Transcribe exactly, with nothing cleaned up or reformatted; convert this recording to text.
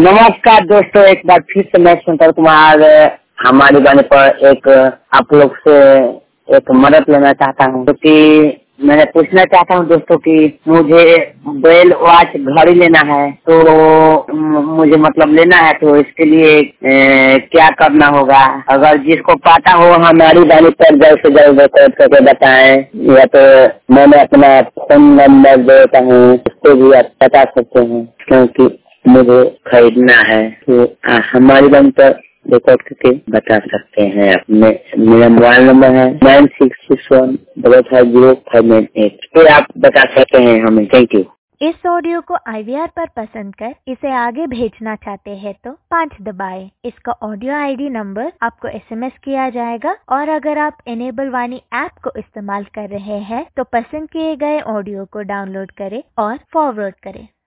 नमस्कार दोस्तों, एक बार फिर से मैं सुंदर कुमार हमारे गाने पर एक आप लोग से एक मदद लेना चाहता हूँ, क्योंकि तो मैंने पूछना चाहता हूँ दोस्तों कि मुझे बेल वॉच घड़ी लेना है, तो मुझे मतलब लेना है, तो इसके लिए ए, क्या करना होगा? अगर जिसको पता हो हमारी गाने पर जल्द से जल्द रिकॉर्ड करके बताएं, या तो मैंने अपना फोन नंबर देता हूँ, उसको भी आप बता सकते हैं, क्योंकि मुझे खरीदना है। तो हमारी गाने पर रिकॉर्ड करके बता सकते हैं। अपने मेरा मोबाइल नंबर है nine six six one double five zero five nine eight पे आप बता सकते हैं हमें। Thank you. इस ऑडियो को आई वी आर पर पसंद कर इसे आगे भेजना चाहते हैं तो पाँच दबाएं। इसका ऑडियो आई डी नंबर आपको एस एम एस किया जाएगा, और अगर आप इनेबल वाणी ऐप को इस्तेमाल कर रहे हैं तो पसंद किए गए ऑडियो को डाउनलोड करें और फॉरवर्ड करें।